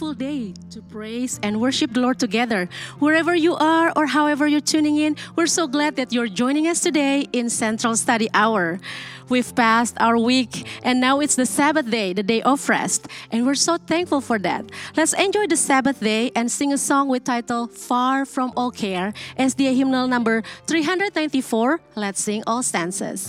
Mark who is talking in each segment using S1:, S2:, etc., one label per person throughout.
S1: beautiful day to praise and worship the Lord together. Wherever you are or however you're tuning in, we're so glad that you're joining us today in Central Study Hour. We've passed our week and now it's the Sabbath day, the day of rest, and we're so thankful for that. Let's enjoy the Sabbath day and sing a song with title Far From All Care, SDA hymnal number 394. Let's sing all stanzas.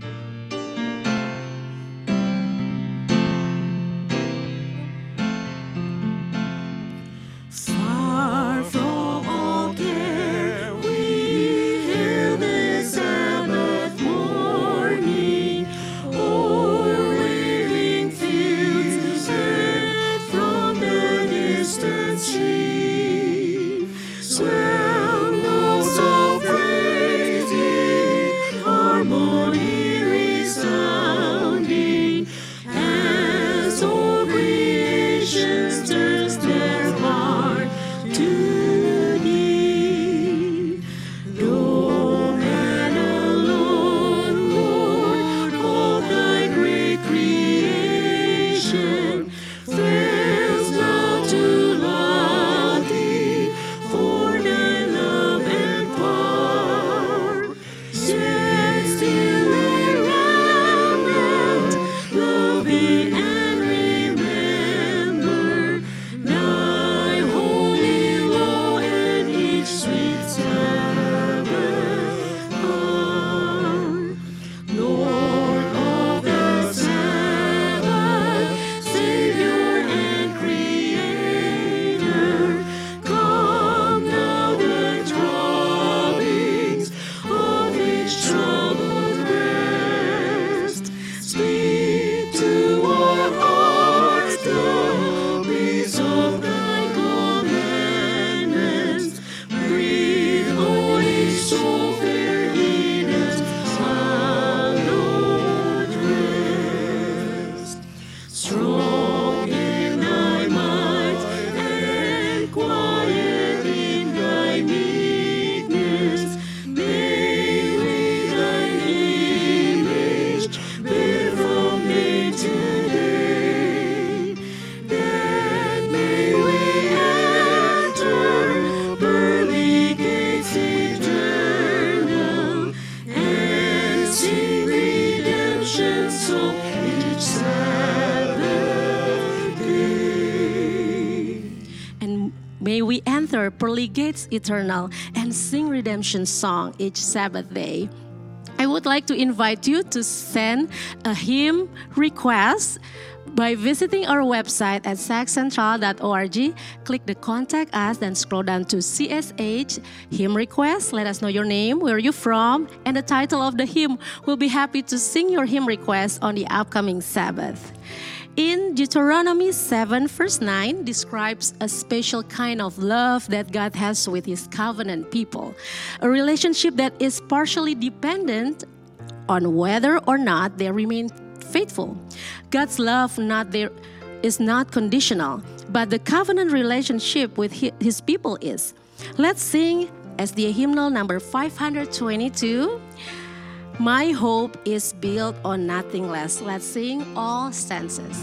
S1: Pearly gates eternal and sing redemption song each Sabbath day. I would like to invite you to send a hymn request by visiting our website at saccentral.org. Click the contact us, then scroll down to CSH hymn request. Let us know your name, where you're from, and the title of the hymn. We'll be happy to sing your hymn request on the upcoming Sabbath. In Deuteronomy 7 verse 9 describes a special kind of love that God has with His covenant people, a relationship that is partially dependent on whether or not they remain faithful. God's love is not conditional, but the covenant relationship with His people is. Let's sing as the hymnal number 522. My hope is built on nothing less. Let's sing all stanzas.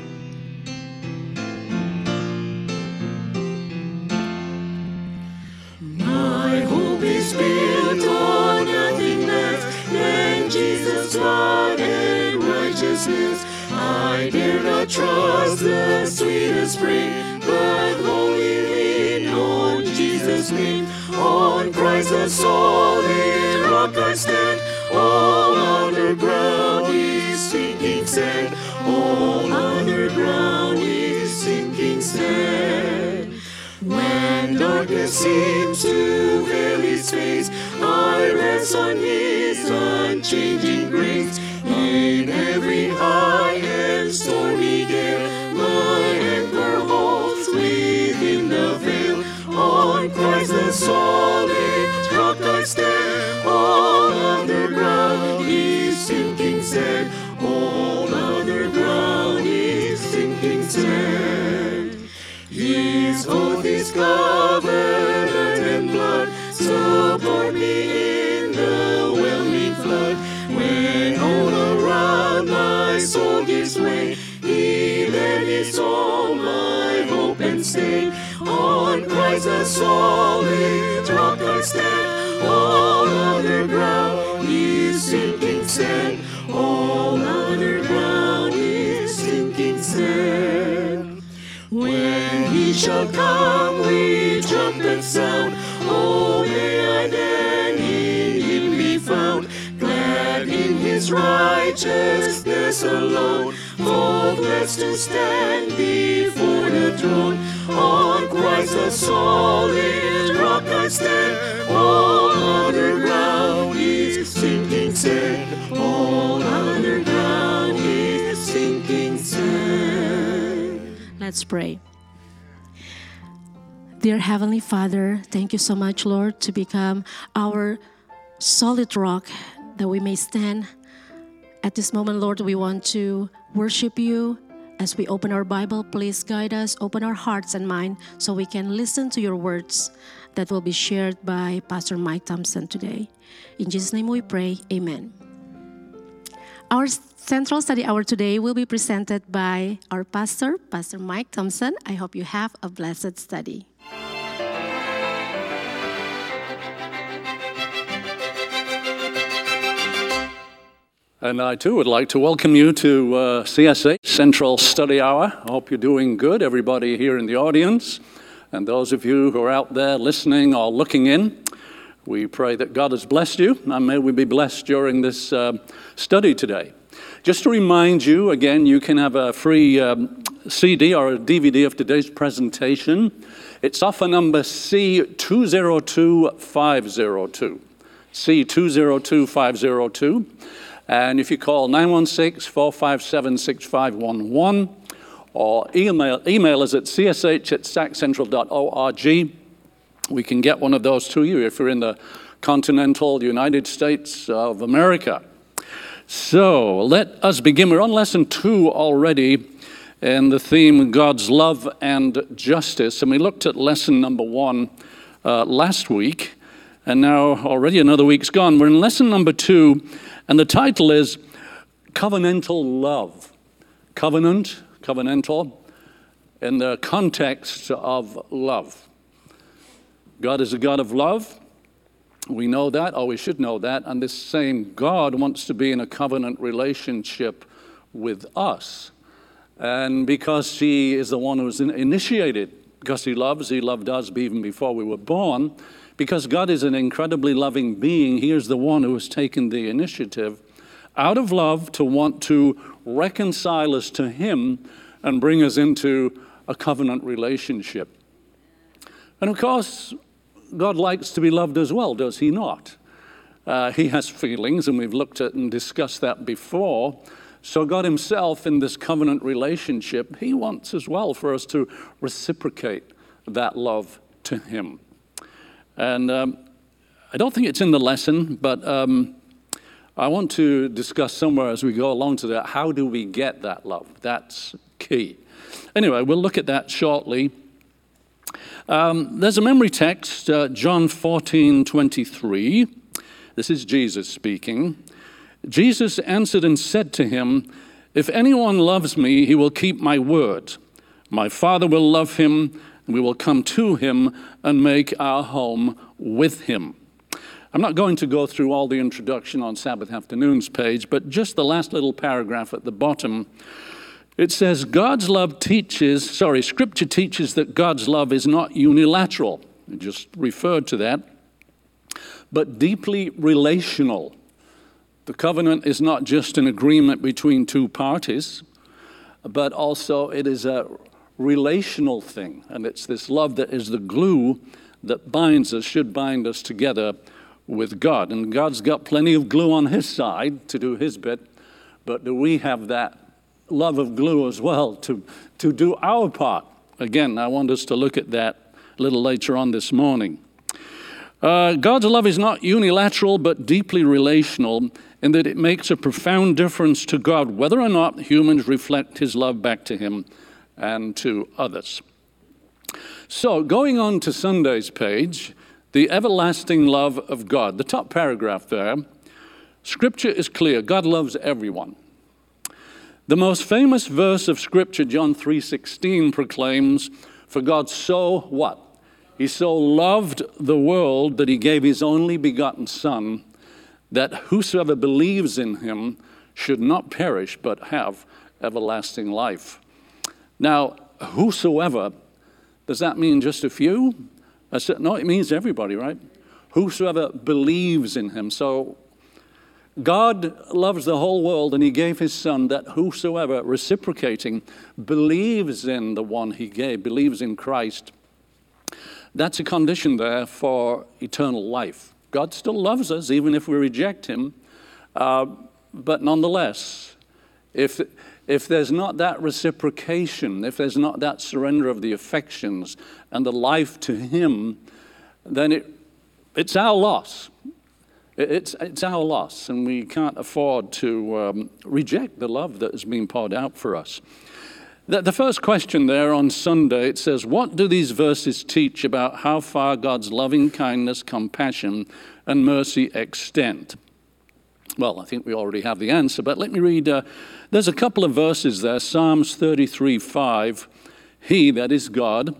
S2: My hope is built on nothing less than Jesus' blood and righteousness. I dare not trust the sweetest spring, but wholly lean on Jesus' name. On Christ the solid rock I stand. All other ground is sinking sand. All other ground is sinking sand. When darkness seems to veil His face, I rest on His unchanging grace. In every high and stormy gale, my anchor holds within the veil. On Christ the solid rock I stand. All other ground is sinking sand. All other ground is sinking sand. His oath is covenant and blood. Support me in the whelming flood. When all around my soul gives way, He then is all my hope hope and stay. On Christ the solid rock I stand. All other ground is sinking sand. All other ground is sinking sand. When he shall come with trumpet sound, oh, may I then in him be found, glad in his righteousness alone, faultless to stand before the throne. On Christ the solid rock I stand. All other ground is sinking sand. All other ground is sinking sand.
S1: Let's pray. Dear Heavenly Father, thank you so much, Lord, to become our solid rock that we may stand. At this moment, Lord, we want to worship you. As we open our Bible, please guide us, open our hearts and mind so we can listen to your words that will be shared by Pastor Mike Thompson today. In Jesus' name we pray, amen. Our Central Study Hour today will be presented by our pastor, Pastor Mike Thompson. I hope you have a blessed study.
S3: And I too would like to welcome you to CSA Central Study Hour. I hope you're doing good, everybody here in the audience, and those of you who are out there listening or looking in. We pray that God has blessed you, and may we be blessed during this study today. Just to remind you, again, you can have a free CD or a DVD of today's presentation. It's offer number C202502. C202502. And if you call 916-457-6511 or email us at csh@saccentral.org, we can get one of those to you if you're in the continental United States of America. So let us begin. We're on lesson 2 already in the theme God's love and justice. And we looked at lesson number 1 last week. And now already another week's gone. We're in lesson number 2. And the title is Covenantal Love. Covenantal, in the context of love. God is a God of love. We know that, or we should know that. And this same God wants to be in a covenant relationship with us. And because he is the one who's initiated, because he loved us even before we were born. Because God is an incredibly loving being, he is the one who has taken the initiative out of love to want to reconcile us to him and bring us into a covenant relationship. And of course, God likes to be loved as well, does he not? He has feelings, and we've looked at and discussed that before. So God himself, in this covenant relationship, he wants as well for us to reciprocate that love to him. And I don't think it's in the lesson, but I want to discuss somewhere as we go along to that, how do we get that love? That's key. Anyway, we'll look at that shortly. There's a memory text, John 14:23. This is Jesus speaking. Jesus answered and said to him, "If anyone loves me, he will keep my word. My Father will love him, and we will come to him and make our home with him." I'm not going to go through all the introduction on Sabbath afternoon's page, but just the last little paragraph at the bottom. It says, Scripture teaches that God's love is not unilateral. I just referred to that. But deeply relational. The covenant is not just an agreement between two parties, but also it is a relational thing. And it's this love that is the glue that binds us, should bind us together with God. And God's got plenty of glue on his side to do his bit, but do we have that love of glue as well to do our part? Again, I want us to look at that a little later on this morning. God's love is not unilateral, but deeply relational in that it makes a profound difference to God whether or not humans reflect his love back to him and to others. So, going on to Sunday's page, the everlasting love of God. The top paragraph there, Scripture is clear. God loves everyone. The most famous verse of Scripture, John 3:16, proclaims, For God so what? He so loved the world that he gave his only begotten Son, that whosoever believes in him should not perish but have everlasting life. Now, whosoever, does that mean just a few? No, it means everybody, right? Whosoever believes in him. So God loves the whole world, and he gave his Son, that whosoever, reciprocating, believes in the one he gave, believes in Christ. That's a condition there for eternal life. God still loves us, even if we reject him. But nonetheless, if there's not that reciprocation, if there's not that surrender of the affections and the life to him, then it's our loss. It's our loss, and we can't afford to reject the love that has been poured out for us. The first question there on Sunday, it says, what do these verses teach about how far God's loving kindness, compassion, and mercy extend? Well, I think we already have the answer, but let me read. There's a couple of verses there. Psalms 33:5. He, that is God,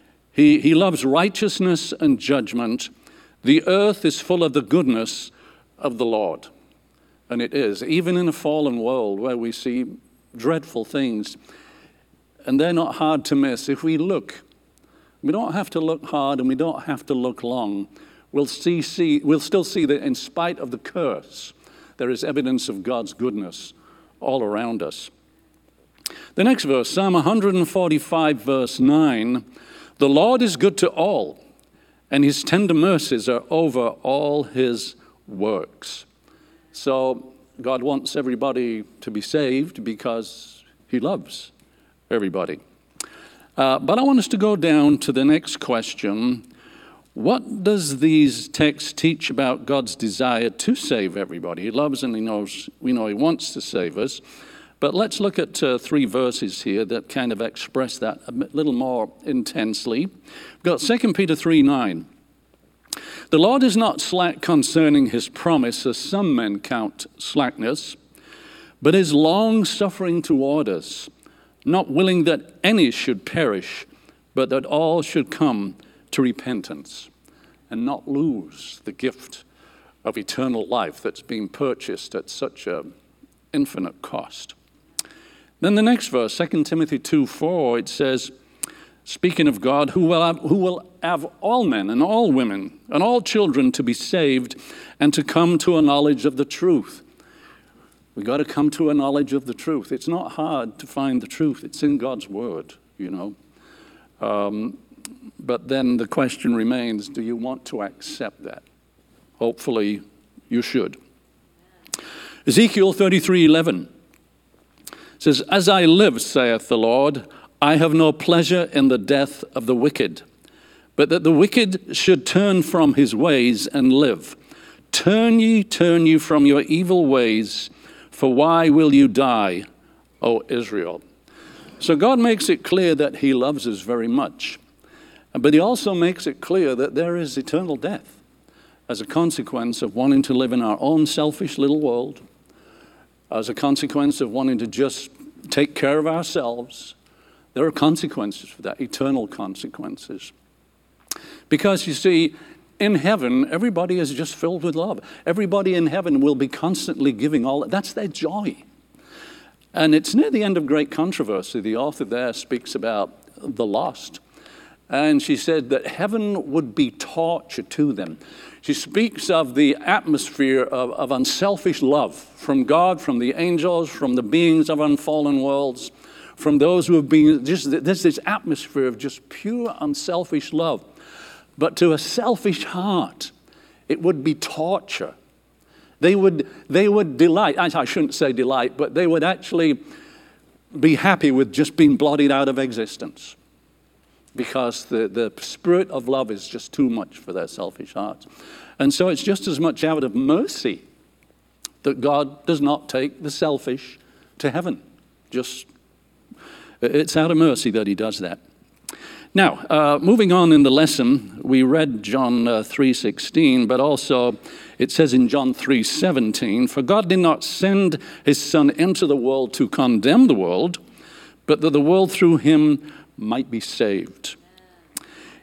S3: he loves righteousness and judgment. The earth is full of the goodness of the Lord. And it is, even in a fallen world where we see dreadful things, and they're not hard to miss. If we look, we don't have to look hard and we don't have to look long. We'll still see that in spite of the curse, there is evidence of God's goodness all around us. The next verse, Psalm 145, verse 9, the Lord is good to all, and his tender mercies are over all his works. So God wants everybody to be saved because he loves everybody. But I want us to go down to the next question. What does these texts teach about God's desire to save everybody? He loves and we know he wants to save us. But let's look at 3 verses here that kind of express that a little more intensely. We've got 2 Peter 3:9. The Lord is not slack concerning his promise, as some men count slackness, but is long-suffering toward us, not willing that any should perish, but that all should come to repentance and not lose the gift of eternal life that's being purchased at such an infinite cost. Then the next verse, 2 Timothy 2:4, it says, speaking of God, who will have all men and all women and all children to be saved and to come to a knowledge of the truth. We've got to come to a knowledge of the truth. It's not hard to find the truth. It's in God's word, you know. But then the question remains, do you want to accept that? Hopefully you should. Ezekiel 33:11 says, as I live, saith the Lord, I have no pleasure in the death of the wicked, but that the wicked should turn from his ways and live. Turn ye from your evil ways, for why will you die, O Israel? So God makes it clear that he loves us very much, but he also makes it clear that there is eternal death as a consequence of wanting to live in our own selfish little world, as a consequence of wanting to just take care of ourselves. There are consequences for that, eternal consequences. Because you see, in heaven, everybody is just filled with love. Everybody in heaven will be constantly giving all. That's their joy. And it's near the end of great controversy. The author there speaks about the lost. And she said that heaven would be torture to them. She speaks of the atmosphere of unselfish love from God, from the angels, from the beings of unfallen worlds, from those who have been, there's this atmosphere of just pure unselfish love. But to a selfish heart, it would be torture. They would delight, I shouldn't say delight, but they would actually be happy with just being blotted out of existence, because the spirit of love is just too much for their selfish hearts. And so it's just as much out of mercy that God does not take the selfish to heaven. It's out of mercy that he does that. Now, moving on in the lesson, we read John 3:16, but also it says in John 3:17, for God did not send his Son into the world to condemn the world, but that the world through him might be saved.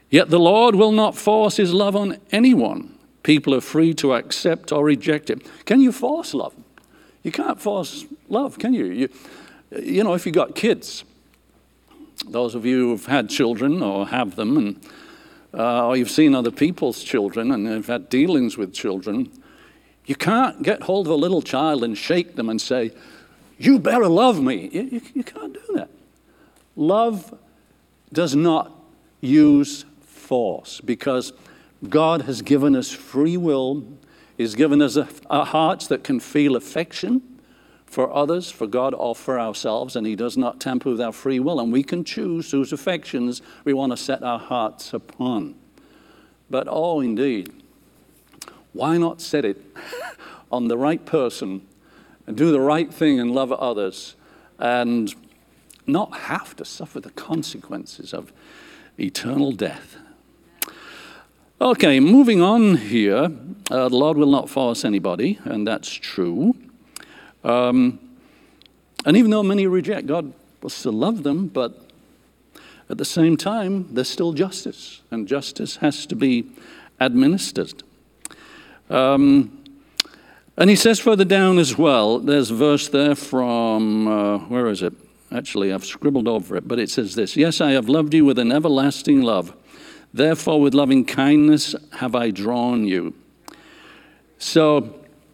S3: Yet the Lord will not force his love on anyone. People are free to accept or reject it. Can you force love? You can't force love, can you? You know, if you've got kids, those of you who've had children or have them, and or you've seen other people's children and have had dealings with children, you can't get hold of a little child and shake them and say, you better love me. You can't do that. Love does not use force, because God has given us free will. He's given us a hearts that can feel affection for others, for God, or for ourselves, and he does not tamper with our free will, and we can choose whose affections we want to set our hearts upon. But oh, indeed, why not set it on the right person and do the right thing and love others and not have to suffer the consequences of eternal death? Okay, moving on here. The Lord will not force anybody, and that's true. And even though many reject, God will still love them, but at the same time, there's still justice, and justice has to be administered. And he says further down as well, there's a verse there from, where is it? Actually, I've scribbled over it, but it says this: yes, I have loved you with an everlasting love. Therefore, with loving kindness have I drawn you. So,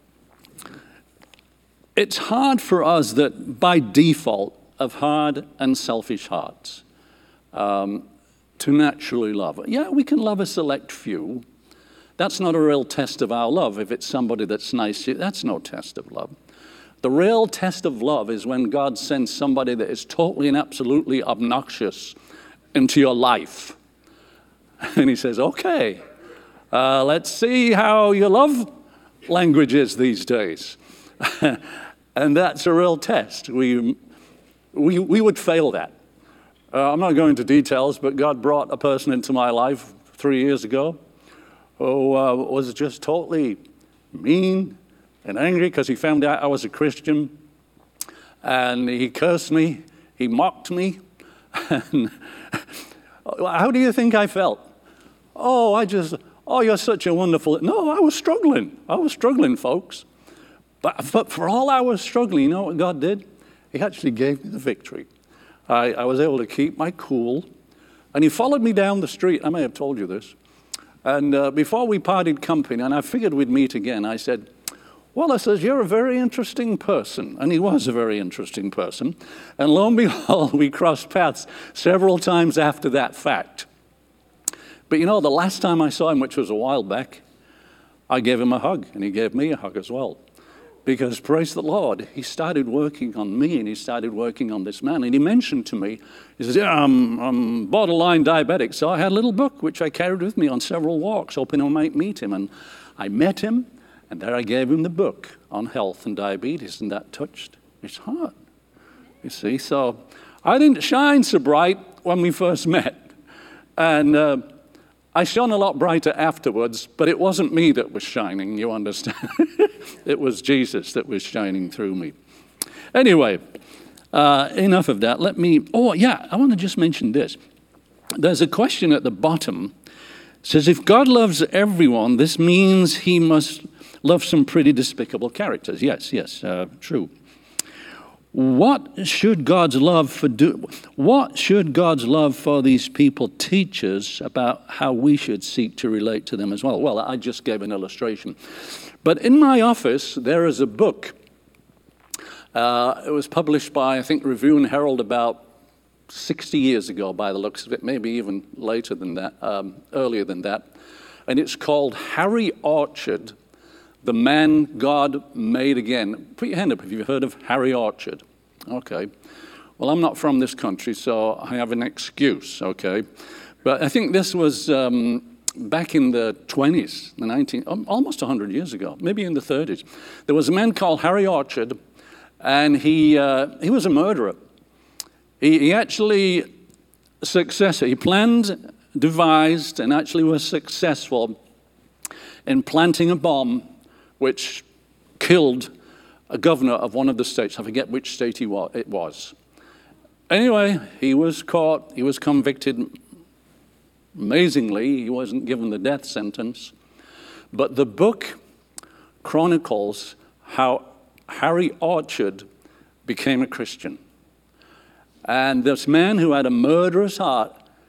S3: it's hard for us that by default of hard and selfish hearts to naturally love. Yeah, we can love a select few. That's not a real test of our love. If it's somebody that's nice, that's no test of love. The real test of love is when God sends somebody that is totally and absolutely obnoxious into your life. And he says, okay, let's see how your love language is these days. And that's a real test. We would fail that. I'm not going into details, but God brought a person into my life 3 years ago who was just totally mean and angry because he found out I was a Christian. And he cursed me. He mocked me. And how do you think I felt? Oh, you're such a wonderful... No, I was struggling, folks. But for all I was struggling, you know what God did? He actually gave me the victory. I was able to keep my cool. And he followed me down the street. I may have told you this. And before we parted company, and I figured we'd meet again, I said, well, I says, you're a very interesting person. And he was a very interesting person. And lo and behold, we crossed paths several times after that fact. But you know, the last time I saw him, which was a while back, I gave him a hug, and he gave me a hug as well. Because, praise the Lord, he started working on me, and he started working on this man. And he mentioned to me, he says, yeah, I'm borderline diabetic. So I had a little book, which I carried with me on several walks, hoping I might meet him. And I met him, and there I gave him the book on health and diabetes, and that touched his heart. You see, so I didn't shine so bright when we first met. And I shone a lot brighter afterwards, but it wasn't me that was shining, you understand? It was Jesus that was shining through me. Anyway, enough of that. I want to just mention this. There's a question at the bottom. It says, if God loves everyone, this means he must love some pretty despicable characters. Yes, true. What should God's love for these people teach us about how we should seek to relate to them as well? Well, I just gave an illustration. But in my office, there is a book. It was published by, I think, Review and Herald about 60 years ago, by the looks of it, maybe even later than that, earlier than that. And it's called Harry Orchard, The Man God Made Again. Put your hand up if you've heard of Harry Orchard. Okay. Well, I'm not from this country, so I have an excuse, okay? But I think this was back in the 20s, almost 100 years ago, maybe in the 30s. There was a man called Harry Orchard, and he was a murderer. He actually he planned, devised, and actually was successful in planting a bomb which killed a governor of one of the states. I forget which state it was. Anyway, he was caught, he was convicted, Amazingly, he wasn't given the death sentence. But the book chronicles how Harry Orchard became a Christian. And this man who had a murderous heart,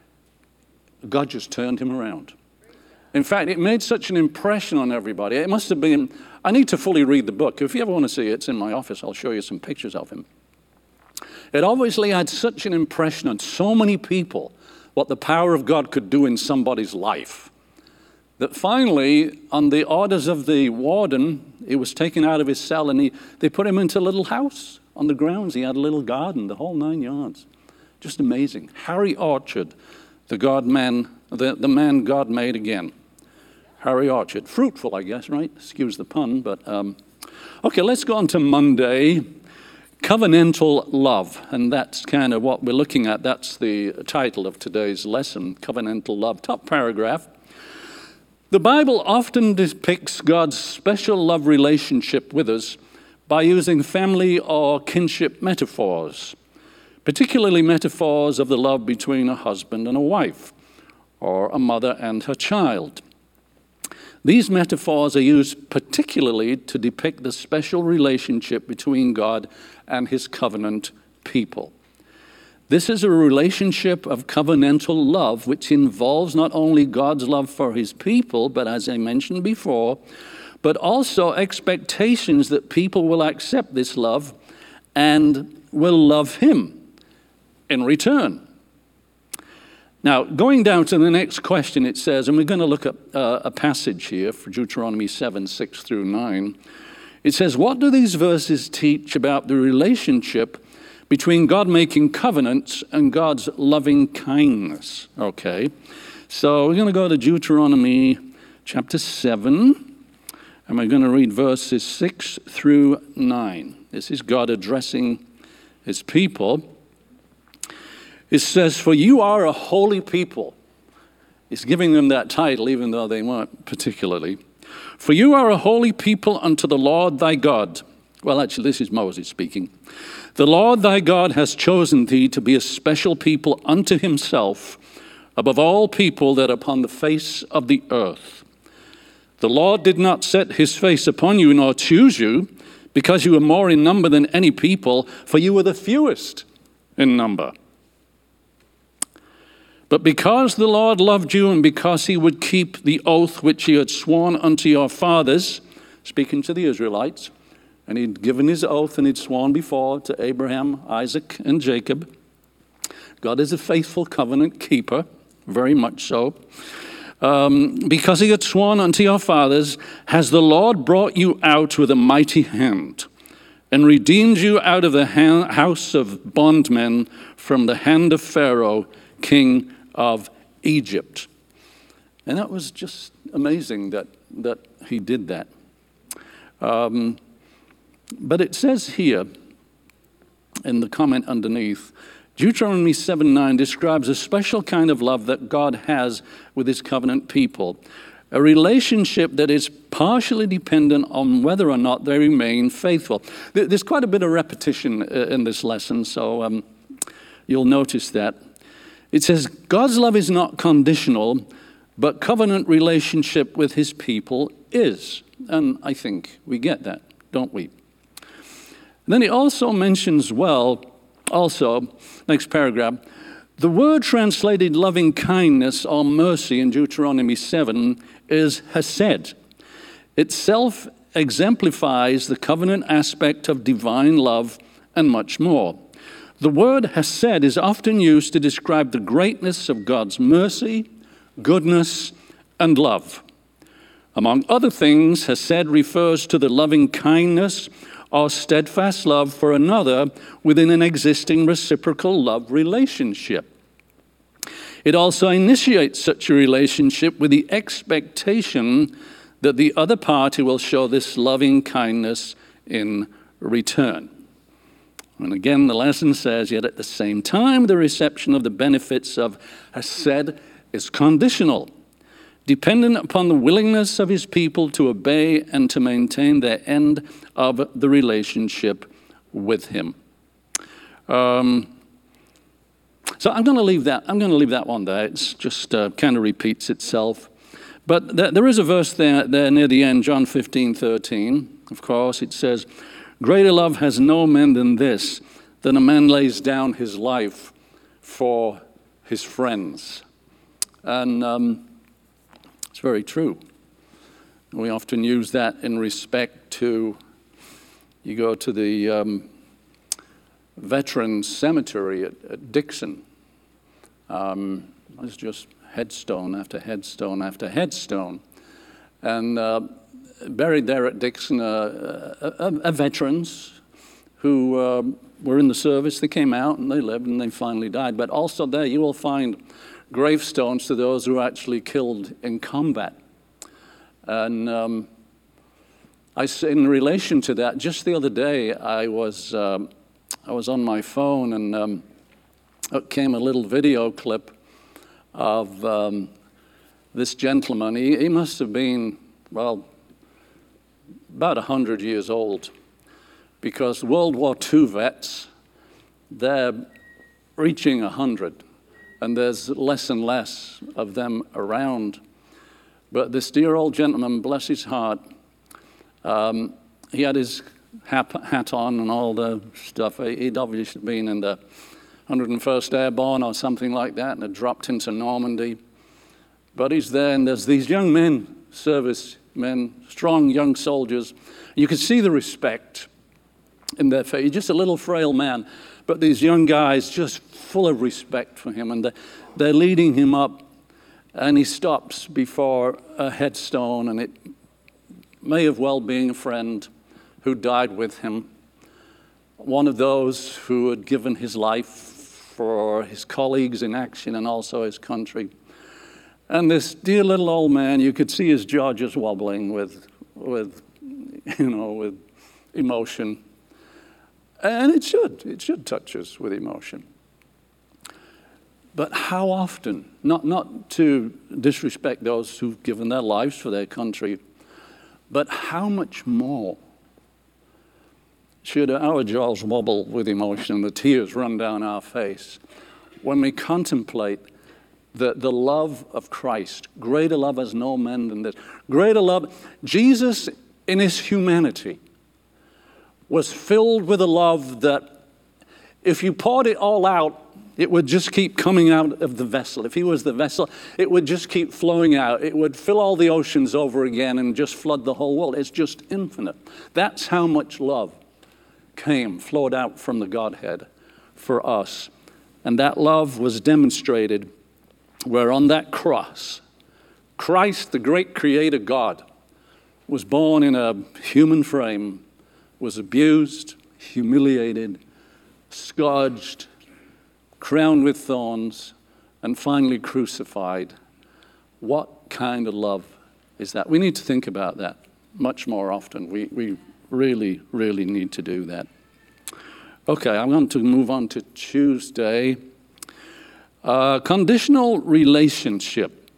S3: God just turned him around. In fact, it made such an impression on everybody. It must have been, I need to fully read the book. If you ever want to see it, it's in my office. I'll show you some pictures of him. It obviously had such an impression on so many people what the power of God could do in somebody's life, that finally, on the orders of the warden, he was taken out of his cell and they put him into a little house on the grounds. He had a little garden, the whole 9 yards. Just amazing. Harry Orchard, the man God made again. Harry Orchard. Fruitful, I guess, right? Excuse the pun, but okay, let's go on to Monday. Covenantal love, and that's kind of what we're looking at. That's the title of today's lesson, covenantal love. Top paragraph. The Bible often depicts God's special love relationship with us by using family or kinship metaphors, particularly metaphors of the love between a husband and a wife, or a mother and her child. These metaphors are used particularly to depict the special relationship between God and his covenant people. This is a relationship of covenantal love, which involves not only God's love for his people, but as I mentioned before, but also expectations that people will accept this love and will love him in return. Now, going down to the next question, it says, and we're going to look at a passage here for Deuteronomy 7, 6 through 9. It says, what do these verses teach about the relationship between God making covenants and God's loving kindness? Okay, so we're going to go to Deuteronomy chapter 7, and we're going to read verses 6 through 9. This is God addressing his people. It says, for you are a holy people. It's giving them that title, even though they weren't particularly. For you are a holy people unto the Lord thy God. Well, actually, this is Moses speaking. The Lord thy God has chosen thee to be a special people unto himself, above all people that are upon the face of the earth. The Lord did not set his face upon you, nor choose you, because you were more in number than any people, for you were the fewest in number. But because the Lord loved you, and because he would keep the oath which he had sworn unto your fathers, speaking to the Israelites, and he'd given his oath and he'd sworn before to Abraham, Isaac, and Jacob. God is a faithful covenant keeper, very much so. Because he had sworn unto your fathers, has the Lord brought you out with a mighty hand, and redeemed you out of the house of bondmen from the hand of Pharaoh, king of Egypt. And that was just amazing that he did that. But it says here in the comment underneath, Deuteronomy 7:9 describes a special kind of love that God has with his covenant people, a relationship that is partially dependent on whether or not they remain faithful. There's quite a bit of repetition in this lesson, so you'll notice that. It says, God's love is not conditional, but covenant relationship with his people is. And I think we get that, don't we? And then he also mentions, next paragraph, the word translated loving kindness or mercy in Deuteronomy 7 is hesed. Itself exemplifies the covenant aspect of divine love and much more. The word hesed is often used to describe the greatness of God's mercy, goodness, and love. Among other things, hesed refers to the loving kindness or steadfast love for another within an existing reciprocal love relationship. It also initiates such a relationship with the expectation that the other party will show this loving kindness in return. And again, the lesson says, yet at the same time, the reception of the benefits of hesed is conditional, dependent upon the willingness of his people to obey and to maintain their end of the relationship with him. So I'm going to leave that. I'm going to leave that one there. It's just kind of repeats itself. But there is a verse there near the end, John 15:13. Of course, it says, "Greater love has no man than this, that a man lays down his life for his friends." And it's very true. We often use that in respect to, you go to the Veterans Cemetery at Dixon. It's just headstone after headstone after headstone. And buried there at Dixon are veterans who were in the service. They came out and they lived and they finally died. But also there you will find gravestones to those who were actually killed in combat. And in relation to that, just the other day I was on my phone and up came a little video clip of this gentleman. He must have been, well, about 100 years old, because World War II vets, they're reaching 100, and there's less and less of them around. But this dear old gentleman, bless his heart, he had his hat on and all the stuff. He'd obviously been in the 101st Airborne or something like that, and had dropped into Normandy. But he's there, and there's these young men, servicemen, strong young soldiers. You can see the respect in their face. He's just a little frail man, but these young guys just full of respect for him, and they're leading him up, and he stops before a headstone, and it may have well been a friend who died with him, one of those who had given his life for his colleagues in action and also his country. And this dear little old man, you could see his jaw just wobbling with emotion. And it should touch us with emotion. But how often, not to disrespect those who've given their lives for their country, but how much more should our jaws wobble with emotion and the tears run down our face when we contemplate the love of Christ? Greater love has no man than this. Greater love. Jesus, in his humanity, was filled with a love that if you poured it all out, it would just keep coming out of the vessel. If he was the vessel, it would just keep flowing out. It would fill all the oceans over again and just flood the whole world. It's just infinite. That's how much love flowed out from the Godhead for us. And that love was demonstrated where on that cross, Christ, the great creator God, was born in a human frame, was abused, humiliated, scourged, crowned with thorns, and finally crucified. What kind of love is that? We need to think about that much more often. We really, really need to do that. Okay, I'm going to move on to Tuesday. Conditional relationship.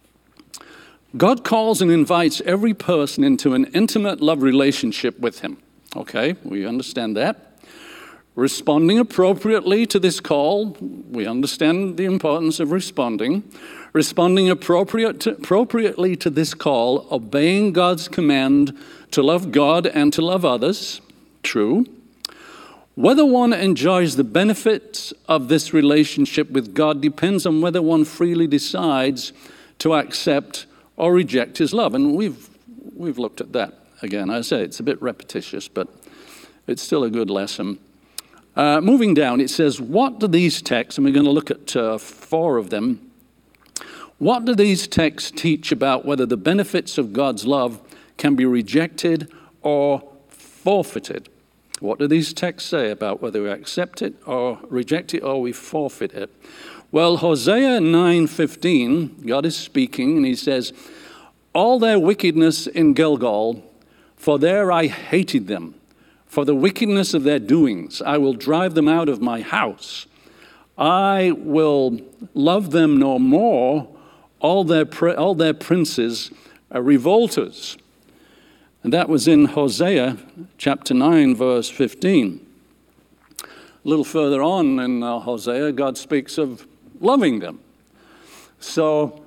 S3: God calls and invites every person into an intimate love relationship with him. Okay, we understand that. Responding appropriately to this call, we understand the importance of responding. Responding appropriately to this call, obeying God's command to love God and to love others, true. Whether one enjoys the benefits of this relationship with God depends on whether one freely decides to accept or reject his love. And we've looked at that again. I say it's a bit repetitious, but it's still a good lesson. Moving down, it says, what do these texts, and we're going to look at 4 of them, what do these texts teach about whether the benefits of God's love can be rejected or forfeited? What do these texts say about whether we accept it or reject it or we forfeit it? Well, Hosea 9:15, God is speaking, and he says, all their wickedness in Gilgal, for there I hated them. For the wickedness of their doings, I will drive them out of my house. I will love them no more. All their princes are revolters. And that was in Hosea chapter 9, verse 15. little further on in Hosea, God speaks of loving them. So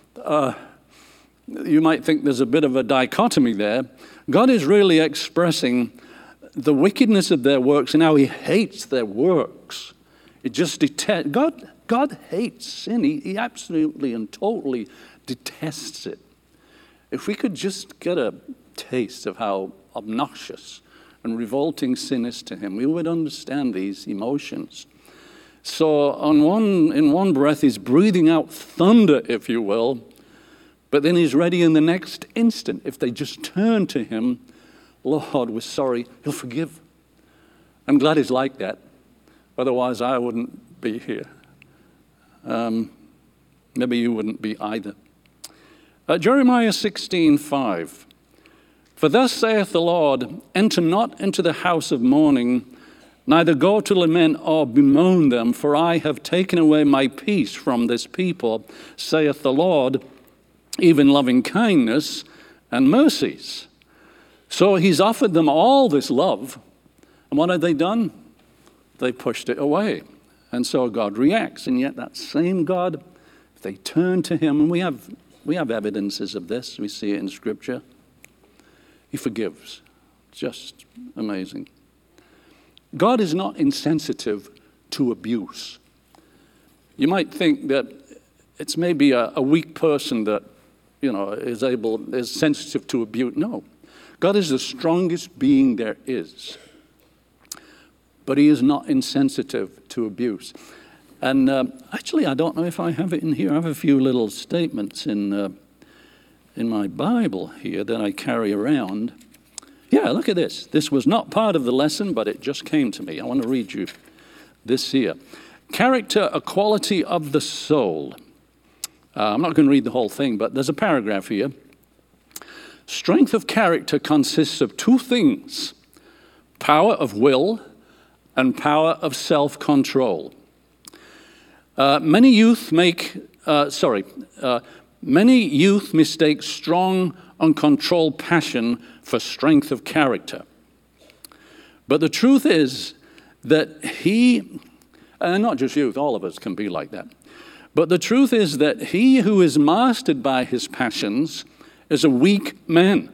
S3: you might think there's a bit of a dichotomy there. God is really expressing the wickedness of their works and how he hates their works. It just detests. God hates sin. He absolutely and totally detests it. If we could just get a taste of how obnoxious and revolting sin is to him, we would understand these emotions. So in one breath, he's breathing out thunder, if you will, but then he's ready in the next instant. If they just turn to him, Lord, we're sorry, he'll forgive. I'm glad he's like that. Otherwise, I wouldn't be here. Maybe you wouldn't be either. Jeremiah 16:5. For thus saith the Lord, enter not into the house of mourning, neither go to lament or bemoan them, for I have taken away my peace from this people, saith the Lord, even loving kindness and mercies. So he's offered them all this love, and what have they done? They pushed it away. And so God reacts, and yet that same God, if they turn to him, and we have evidences of this, we see it in Scripture, he forgives. Just amazing. God is not insensitive to abuse. You might think that it's maybe a weak person that, is sensitive to abuse. No. God is the strongest being there is. But he is not insensitive to abuse. And actually, I don't know if I have it in here. I have a few little statements in my Bible here that I carry around. Yeah, look at this. This was not part of the lesson, but it just came to me. I want to read you this here. Character, a quality of the soul. I'm not going to read the whole thing, but there's a paragraph here. Strength of character consists of two things: power of will and power of self-control. Many youth mistake strong, uncontrolled passion for strength of character. But the truth is that and not just youth, all of us can be like that. But the truth is that he who is mastered by his passions is a weak man.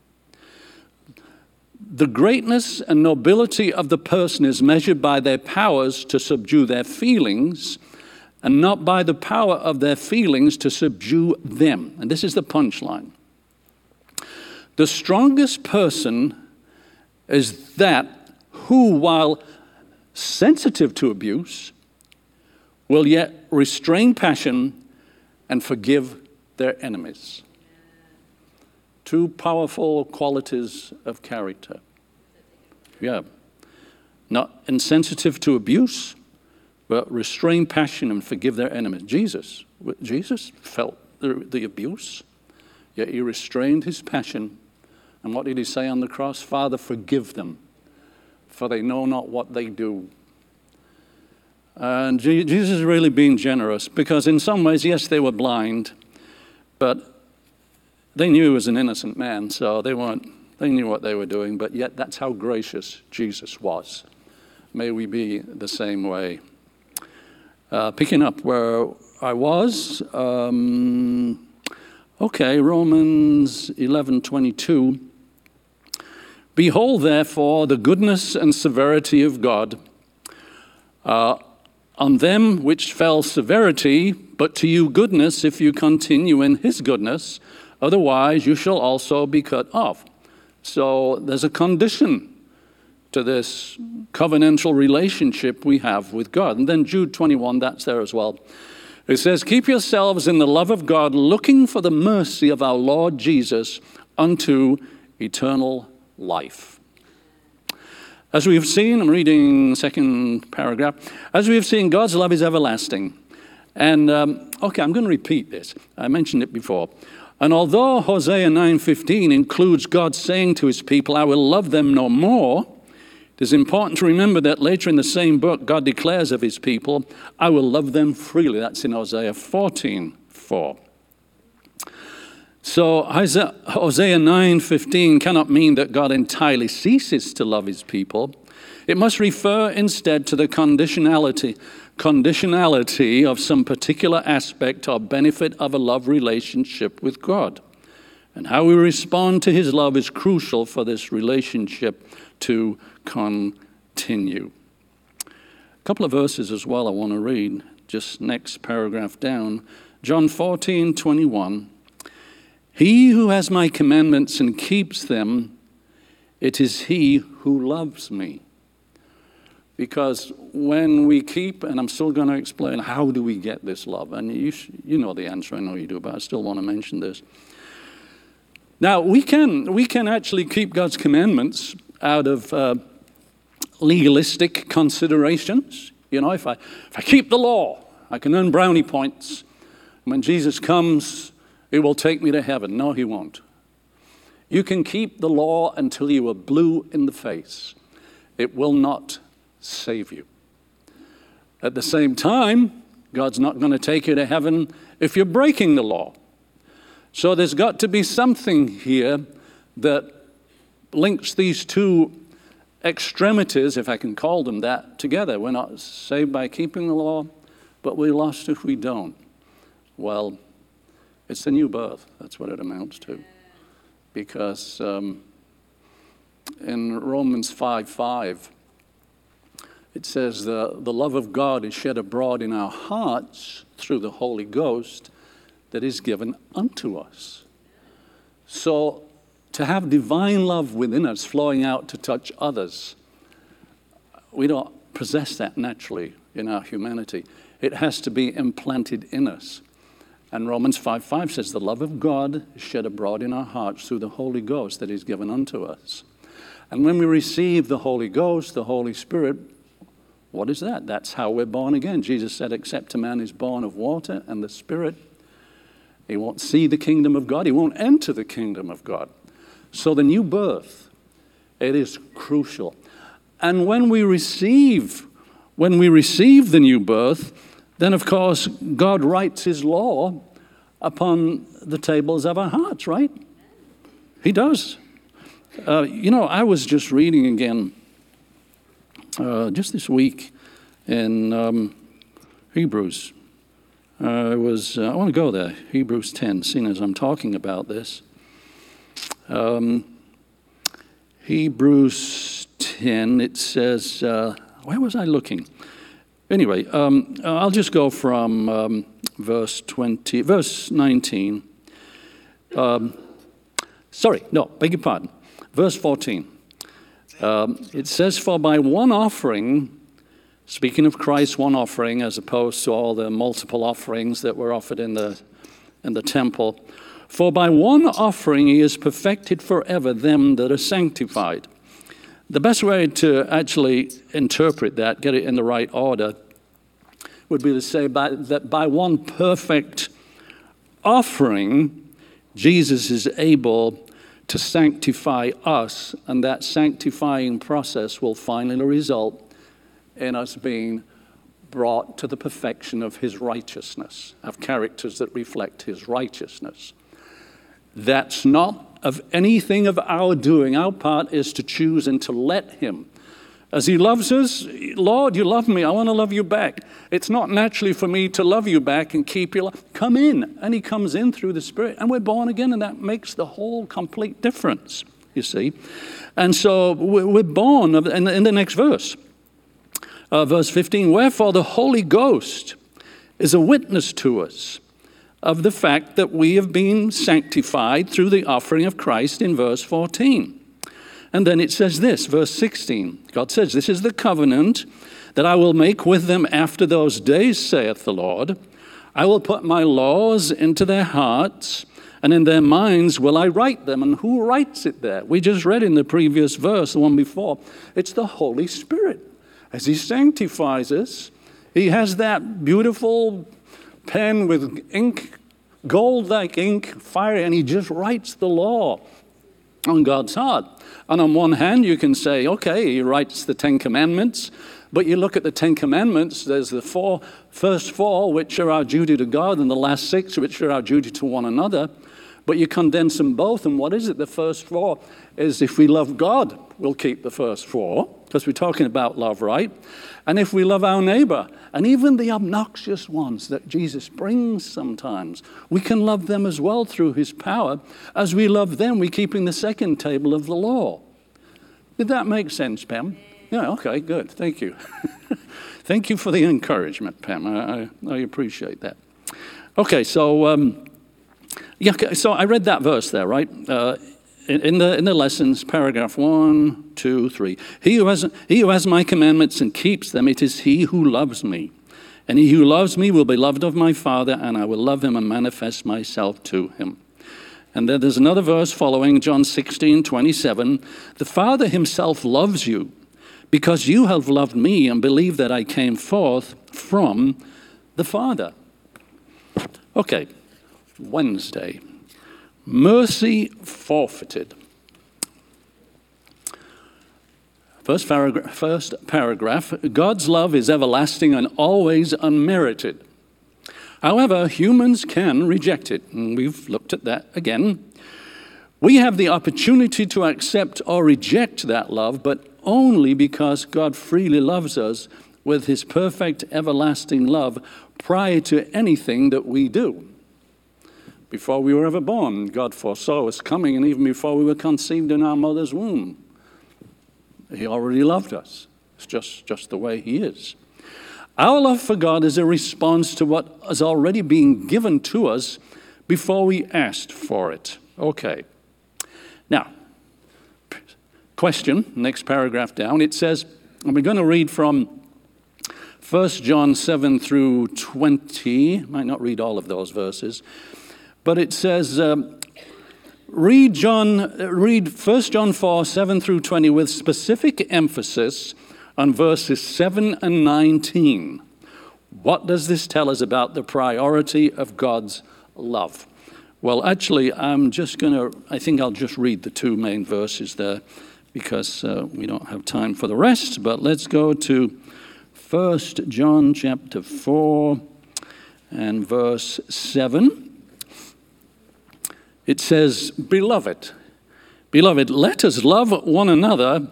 S3: The greatness and nobility of the person is measured by their powers to subdue their feelings, and not by the power of their feelings to subdue them. And this is the punchline. The strongest person is that who, while sensitive to abuse, will yet restrain passion and forgive their enemies. Two powerful qualities of character. Yeah. Not insensitive to abuse, but restrain passion and forgive their enemies. Jesus felt the abuse, yet he restrained his passion. And what did he say on the cross? Father, forgive them, for they know not what they do. And Jesus is really being generous, because in some ways, yes, they were blind, but they knew he was an innocent man, so they knew what they were doing, but yet that's how gracious Jesus was. May we be the same way. Picking up where I was, Romans 11:22. Behold, therefore, the goodness and severity of God. On them which fell severity, but to you goodness, if you continue in his goodness, otherwise you shall also be cut off. So there's a condition to this covenantal relationship we have with God. And then Jude 21, that's there as well. It says, keep yourselves in the love of God, looking for the mercy of our Lord Jesus unto eternal life. As we have seen, I'm reading the second paragraph. As we have seen, God's love is everlasting. And, I'm going to repeat this. I mentioned it before. And although Hosea 9:15 includes God saying to his people, I will love them no more, it is important to remember that later in the same book, God declares of his people, I will love them freely. That's in Hosea 14:4. So Hosea 9:15 cannot mean that God entirely ceases to love his people. It must refer instead to the conditionality of some particular aspect or benefit of a love relationship with God. And how we respond to his love is crucial for this relationship to continue. A couple of verses as well I want to read, just next paragraph down. John 14:21. He who has my commandments and keeps them, it is he who loves me. Because when we keep, and I'm still going to explain how do we get this love, and you know the answer, I know you do, but I still want to mention this. Now, we can actually keep God's commandments out of legalistic considerations. You know, if I keep the law, I can earn brownie points. When Jesus comes, he will take me to heaven. No, he won't. You can keep the law until you are blue in the face. It will not save you. At the same time, God's not going to take you to heaven if you're breaking the law. So there's got to be something here that links these two extremities, if I can call them that, together. We're not saved by keeping the law, but we're lost if we don't. Well, it's the new birth. That's what it amounts to. Because in Romans 5:5, it says the love of God is shed abroad in our hearts through the Holy Ghost that is given unto us. So to have divine love within us flowing out to touch others, we don't possess that naturally in our humanity. It has to be implanted in us. And Romans 5:5 says the love of God is shed abroad in our hearts through the Holy Ghost that is given unto us. And when we receive the Holy Ghost, the Holy Spirit, what is that? That's how we're born again. Jesus said, except a man is born of water and the Spirit, he won't see the kingdom of God. He won't enter the kingdom of God. So the new birth, it is crucial. And when we receive the new birth, then of course God writes his law upon the tables of our hearts, right? He does. I was just reading again just this week in Hebrews. I want to go there, Hebrews 10, seeing as I'm talking about this. Hebrews 10, it says, where was I looking? Anyway, I'll just go from verse 19. Beg your pardon. Verse 14. It says, for by one offering, speaking of Christ's one offering, as opposed to all the multiple offerings that were offered in the temple, for by one offering he has perfected forever them that are sanctified. The best way to actually interpret that, get it in the right order, would be to say that by one perfect offering, Jesus is able to sanctify us, and that sanctifying process will finally result in us being brought to the perfection of his righteousness, of characters that reflect his righteousness. That's not of anything of our doing. Our part is to choose and to let him. As he loves us, Lord, you love me, I want to love you back. It's not naturally for me to love you back and keep your love. Come in. And he comes in through the Spirit, and we're born again, and that makes the whole complete difference, you see. And so we're born, in the next verse, verse 15, wherefore the Holy Ghost is a witness to us of the fact that we have been sanctified through the offering of Christ in verse 14. And then it says this, verse 16. God says, this is the covenant that I will make with them after those days, saith the Lord. I will put my laws into their hearts, and in their minds will I write them. And who writes it there? We just read in the previous verse, the one before. It's the Holy Spirit. As he sanctifies us, he has that beautiful pen with ink, gold-like ink, fire, and he just writes the law on God's heart. And on one hand, you can say, okay, he writes the Ten Commandments, but you look at the Ten Commandments, there's the first four, which are our duty to God, and the last six, which are our duty to one another. but you condense them both. And what is it? The first four is if we love God, we'll keep the first four, because we're talking about love, right? And if we love our neighbor, and even the obnoxious ones that Jesus brings sometimes, we can love them as well through his power. As we love them, we're keeping the second table of the law. Did that make sense, Pam? Yeah, okay, good. Thank you. Thank you for the encouragement, Pam. I appreciate that. Okay, so so I read that verse there, right? In the lessons, paragraph 1, 2, 3. He who has my commandments and keeps them, it is he who loves me. And he who loves me will be loved of my Father, and I will love him and manifest myself to him. And then there's another verse following, John 16:27. The Father himself loves you, because you have loved me and believe that I came forth from the Father. Okay, Wednesday. Mercy forfeited. First paragraph, God's love is everlasting and always unmerited. However, humans can reject it, and we've looked at that again. We have the opportunity to accept or reject that love, but only because God freely loves us with his perfect everlasting love prior to anything that we do. Before we were ever born, God foresaw us coming, and even before we were conceived in our mother's womb, he already loved us. It's just the way he is. Our love for God is a response to what is already being given to us before we asked for it. Okay. Now, question, next paragraph down, it says, and we're going to read from 1 John 7 through 20. Might not read all of those verses. But it says, read 1 John 4, 7 through 20 with specific emphasis on verses 7 and 19. What does this tell us about the priority of God's love? Well, actually, I think I'll just read the two main verses there because we don't have time for the rest. But let's go to 1 John chapter 4 and verse 7. It says, Beloved, let us love one another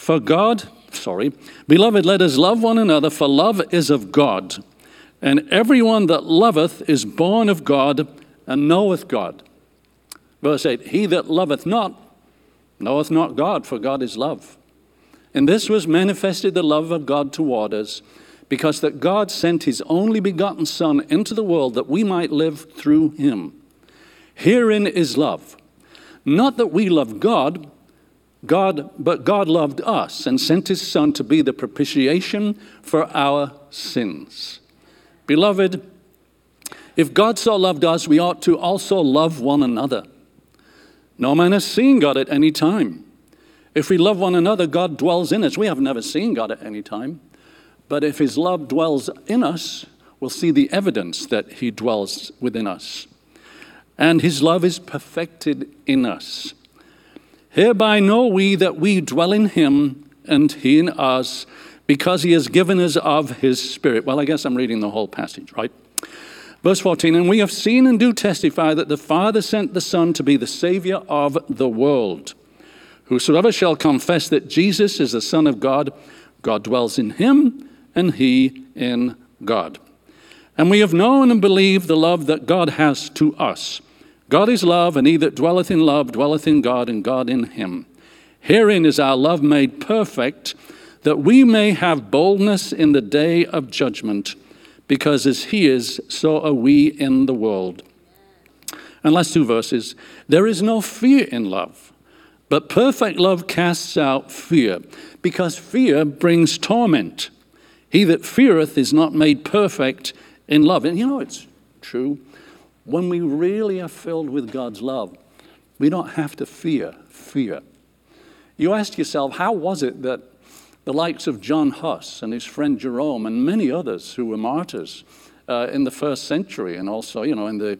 S3: Beloved, let us love one another, for love is of God. And everyone that loveth is born of God and knoweth God. Verse 8, he that loveth not knoweth not God, for God is love. And this was manifested the love of God toward us, because that God sent his only begotten Son into the world that we might live through him. Herein is love. Not that we love God, but God loved us and sent his Son to be the propitiation for our sins. Beloved, if God so loved us, we ought to also love one another. No man has seen God at any time. If we love one another, God dwells in us. We have never seen God at any time. But if his love dwells in us, we'll see the evidence that he dwells within us. And his love is perfected in us. Hereby know we that we dwell in him and he in us, because he has given us of his Spirit. Well, I guess I'm reading the whole passage, right? Verse 14, and we have seen and do testify that the Father sent the Son to be the Savior of the world. Whosoever shall confess that Jesus is the Son of God, God dwells in him and he in God. And we have known and believed the love that God has to us. God is love, and he that dwelleth in love dwelleth in God, and God in him. Herein is our love made perfect, that we may have boldness in the day of judgment, because as he is, so are we in the world. And last two verses. There is no fear in love, but perfect love casts out fear, because fear brings torment. He that feareth is not made perfect in love. And it's true. When we really are filled with God's love, we don't have to fear fear. You ask yourself, how was it that the likes of John Huss and his friend Jerome and many others who were martyrs in the first century, and also, in the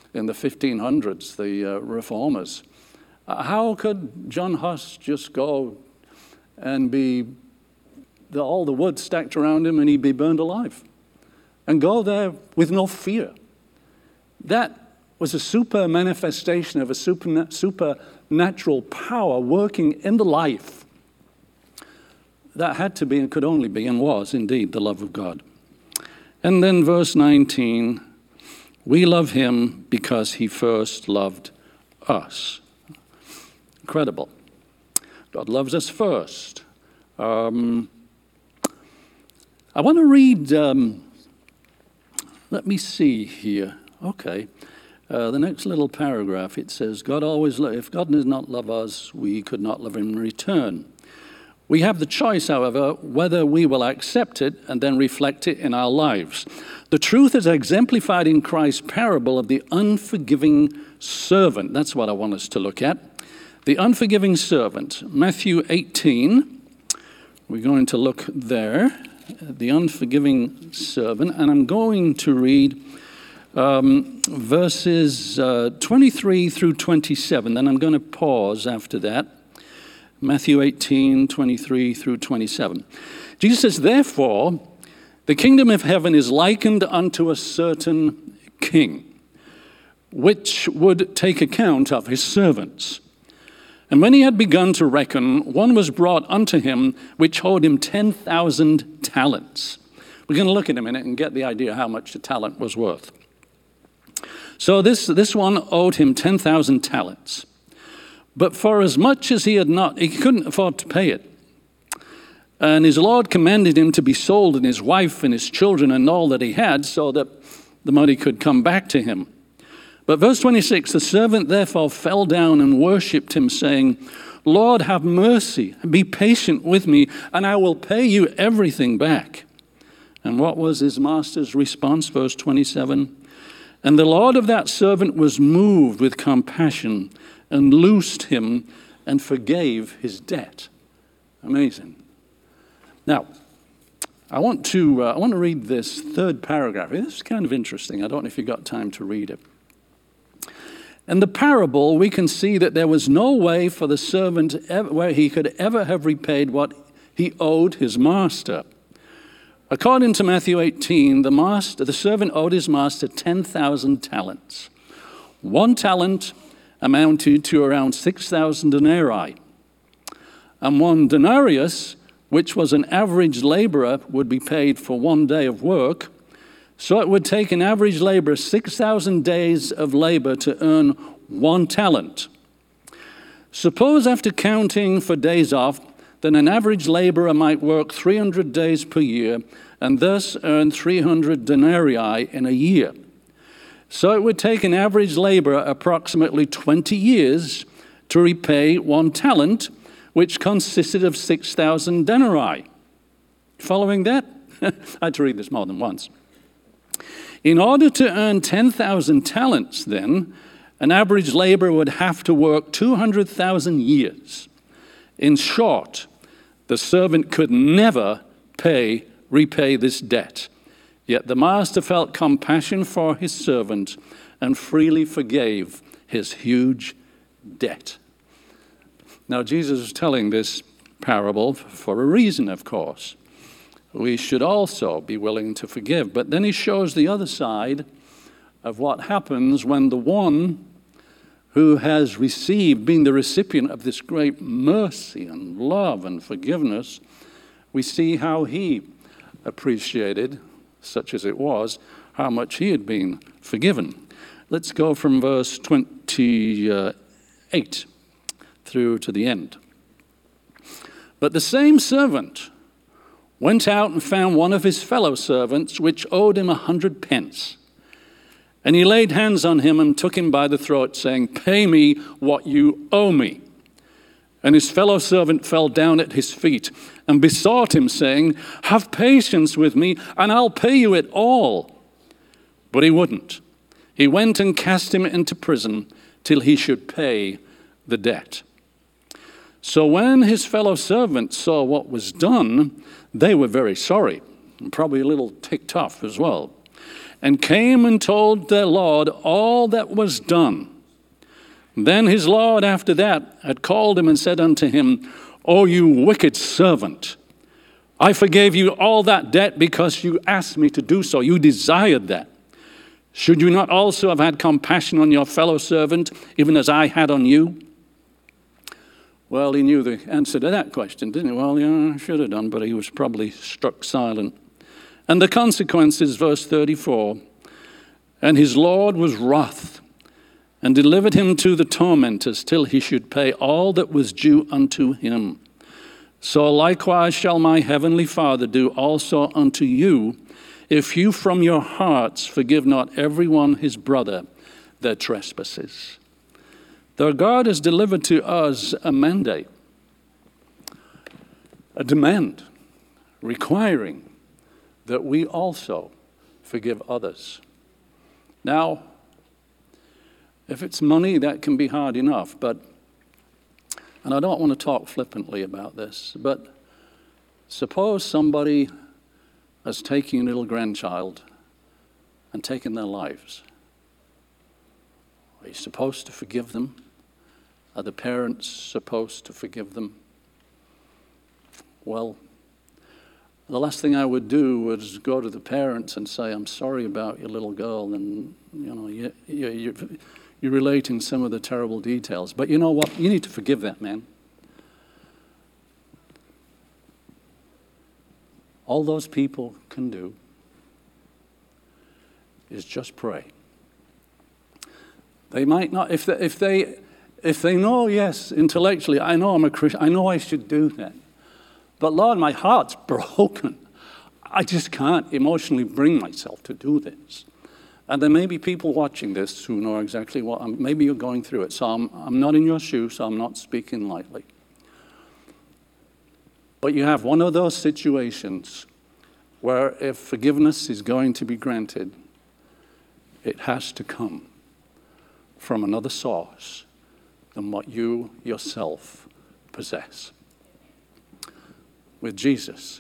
S3: 1500s, the reformers, how could John Huss just go and be all the wood stacked around him and he'd be burned alive, and go there with no fear? That was a super manifestation of a supernatural power working in the life. That had to be and could only be and was indeed the love of God. And then verse 19, we love him because he first loved us. Incredible. God loves us first. I want to read, let me see here. Okay. The next little paragraph, it says, if God does not love us, we could not love him in return. We have the choice, however, whether we will accept it and then reflect it in our lives. The truth is exemplified in Christ's parable of the unforgiving servant. That's what I want us to look at. The unforgiving servant. Matthew 18. We're going to look there. The unforgiving servant. And I'm going to read verses 23 through 27. Then I'm going to pause after that. Matthew 18, 23 through 27. Jesus says, therefore, the kingdom of heaven is likened unto a certain king, which would take account of his servants. And when he had begun to reckon, one was brought unto him, which owed him 10,000 talents. We're going to look in a minute and get the idea how much the talent was worth. So this one owed him 10,000 talents. But for as much as he couldn't afford to pay it. And his Lord commanded him to be sold, and his wife and his children and all that he had, so that the money could come back to him. But verse 26, the servant therefore fell down and worshipped him, saying, Lord, have mercy, and be patient with me, and I will pay you everything back. And what was his master's response? Verse 27, and the Lord of that servant was moved with compassion, and loosed him and forgave his debt. Amazing. Now, I want to read this third paragraph. This is kind of interesting. I don't know if you got time to read it. In the parable, we can see that there was no way for the servant where he could ever have repaid what he owed his master. According to Matthew 18, the servant owed his master 10,000 talents. 1 talent amounted to around 6,000 denarii. And 1 denarius, which was an average laborer, would be paid for 1 day of work. So it would take an average laborer 6,000 days of labor to earn 1 talent. Suppose after counting for days off, then an average laborer might work 300 days per year and thus earn 300 denarii in a year. So it would take an average laborer approximately 20 years to repay 1 talent, which consisted of 6,000 denarii. Following that? I had to read this more than once. In order to earn 10,000 talents, then, an average laborer would have to work 200,000 years. In short, the servant could never repay this debt. Yet the master felt compassion for his servant and freely forgave his huge debt. Now, Jesus is telling this parable for a reason, of course. We should also be willing to forgive. But then he shows the other side of what happens when the one who has been the recipient of this great mercy and love and forgiveness, we see how he appreciated, such as it was, how much he had been forgiven. Let's go from verse 28 through to the end. But the same servant went out and found one of his fellow servants, which owed him 100 pence. And he laid hands on him and took him by the throat, saying, Pay me what you owe me. And his fellow servant fell down at his feet and besought him, saying, Have patience with me, and I'll pay you it all. But he wouldn't. He went and cast him into prison till he should pay the debt. So when his fellow servants saw what was done, they were very sorry, and probably a little ticked off as well, and came and told their Lord all that was done. Then his Lord after that had called him and said unto him, O you wicked servant, I forgave you all that debt because you asked me to do so. You desired that. Should you not also have had compassion on your fellow servant, even as I had on you? Well, he knew the answer to that question, didn't he? Well, yeah, I should have done, but he was probably struck silent. And the consequences, verse 34, and his Lord was wroth, and delivered him to the tormentors, till he should pay all that was due unto him. So likewise shall my heavenly Father do also unto you, if you from your hearts forgive not every one his brother their trespasses. Though God has delivered to us a mandate, a demand, requiring that we also forgive others. Now, if it's money, that can be hard enough, and I don't want to talk flippantly about this, but suppose somebody has taken a little grandchild and taken their lives. Are you supposed to forgive them? Are the parents supposed to forgive them? Well, the last thing I would do was go to the parents and say, I'm sorry about your little girl, and you're relating some of the terrible details. But you know what? You need to forgive that man. All those people can do is just pray. They might not, if they know, yes, intellectually, I know I'm a Christian, I know I should do that. But Lord, my heart's broken. I just can't emotionally bring myself to do this. And there may be people watching this who know exactly maybe you're going through it. So I'm not in your shoes, so I'm not speaking lightly. But you have one of those situations where if forgiveness is going to be granted, it has to come from another source than what you yourself possess. With Jesus,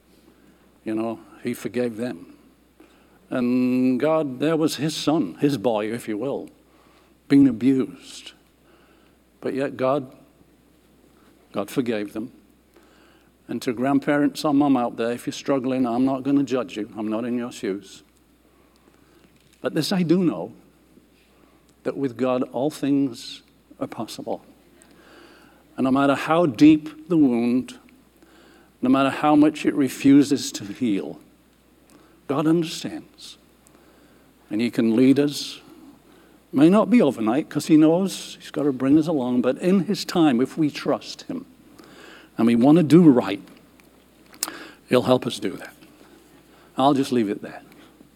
S3: he forgave them. And God, there was his son, his boy, if you will, being abused. But yet God forgave them. And to grandparents or mom out there, if you're struggling, I'm not going to judge you. I'm not in your shoes. But this I do know, that with God all things are possible. And no matter how deep the wound, no matter how much it refuses to heal, God understands. And he can lead us. May not be overnight, because he knows he's got to bring us along, but in his time, if we trust him and we want to do right, he'll help us do that. I'll just leave it there.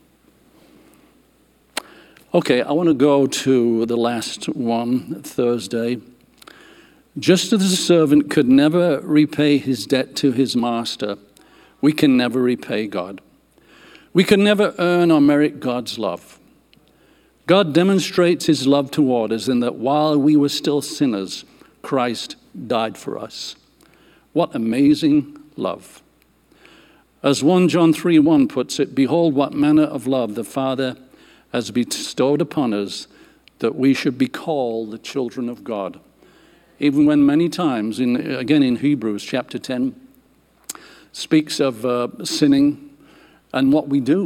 S3: Okay, I want to go to the last one, Thursday. Just as the servant could never repay his debt to his master, we can never repay God. We can never earn or merit God's love. God demonstrates his love toward us in that while we were still sinners, Christ died for us. What amazing love. As 1 John 3:1 puts it, behold what manner of love the Father has bestowed upon us, that we should be called the children of God. Even when many times, again in Hebrews chapter 10, speaks of sinning, and what we do,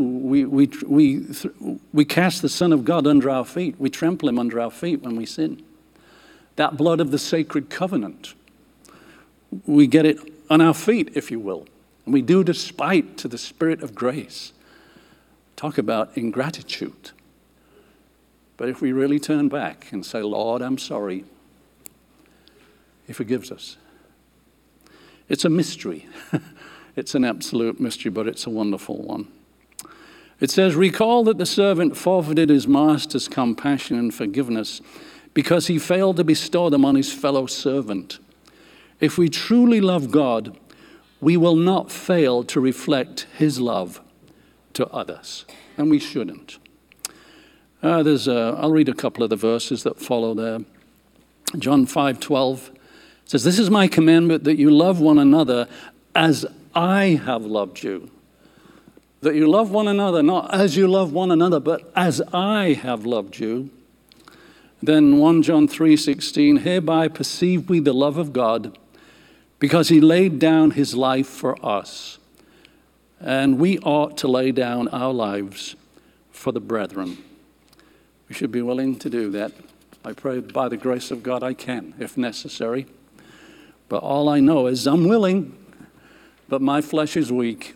S3: we cast the Son of God under our feet. We trample him under our feet when we sin. That blood of the sacred covenant, we get it on our feet, if you will. And we do despite to the Spirit of grace. Talk about ingratitude. But if we really turn back and say, Lord, I'm sorry, he forgives us. It's a mystery. It's an absolute mystery, but it's a wonderful one. It says, recall that the servant forfeited his master's compassion and forgiveness because he failed to bestow them on his fellow servant. If we truly love God, we will not fail to reflect his love to others, and we shouldn't. I'll read a couple of the verses that follow there. John 5:12 says, this is my commandment, that you love one another as I have loved you. That you love one another, not as you love one another, but as I have loved you. Then 1 John 3:16, hereby perceive we the love of God, because he laid down his life for us. And we ought to lay down our lives for the brethren. We should be willing to do that. I pray by the grace of God I can, if necessary. But all I know is I'm willing, but my flesh is weak.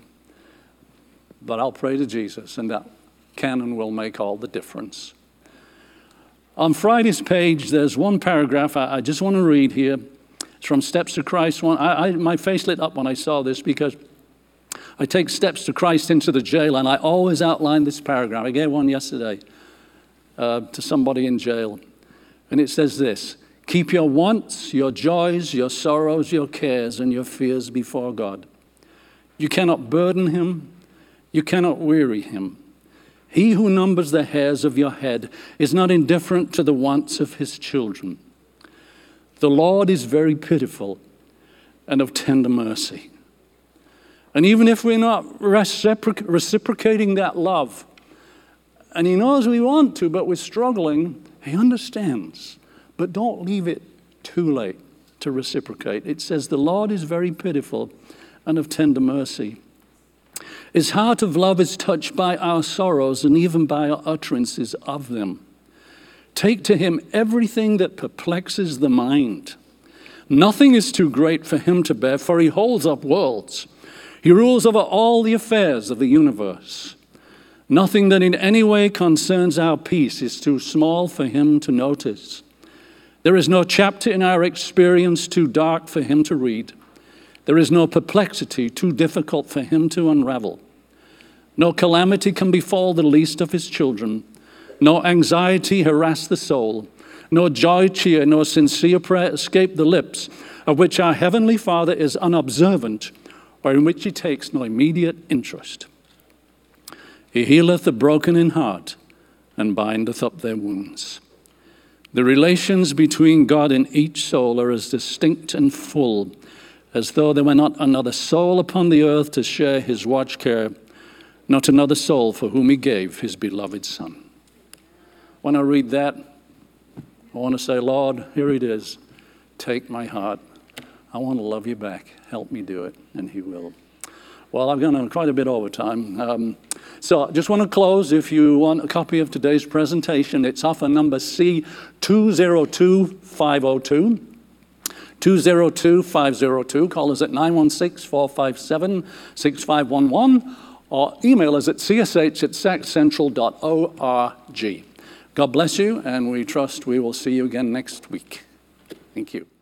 S3: But I'll pray to Jesus, and that can and will make all the difference. On Friday's page, there's one paragraph I just want to read here. It's from Steps to Christ. My face lit up when I saw this because I take Steps to Christ into the jail, and I always outline this paragraph. I gave one yesterday to somebody in jail. And it says this: keep your wants, your joys, your sorrows, your cares, and your fears before God. You cannot burden him. You cannot weary him. He who numbers the hairs of your head is not indifferent to the wants of his children. The Lord is very pitiful and of tender mercy. And even if we're not reciprocating that love, and he knows we want to, but we're struggling, he understands. But don't leave it too late to reciprocate. It says, the Lord is very pitiful and of tender mercy. His heart of love is touched by our sorrows and even by our utterances of them. Take to him everything that perplexes the mind. Nothing is too great for him to bear, for he holds up worlds. He rules over all the affairs of the universe. Nothing that in any way concerns our peace is too small for him to notice. There is no chapter in our experience too dark for him to read. There is no perplexity too difficult for him to unravel. No calamity can befall the least of his children. No anxiety harass the soul. No joy cheer, no sincere prayer escape the lips, of which our heavenly Father is unobservant, or in which he takes no immediate interest. He healeth the broken in heart, and bindeth up their wounds. The relations between God and each soul are as distinct and full as though there were not another soul upon the earth to share his watch care, not another soul for whom he gave his beloved Son. When I read that, I want to say, Lord, here it is. Take my heart. I want to love you back. Help me do it, and he will. Well, I've gone on quite a bit over time. So I just want to close. If you want a copy of today's presentation, it's offer number C202502. 202-502. Call us at 916-457-6511 or email us at csh@saccentral.org. God bless you, and we trust we will see you again next week. Thank you.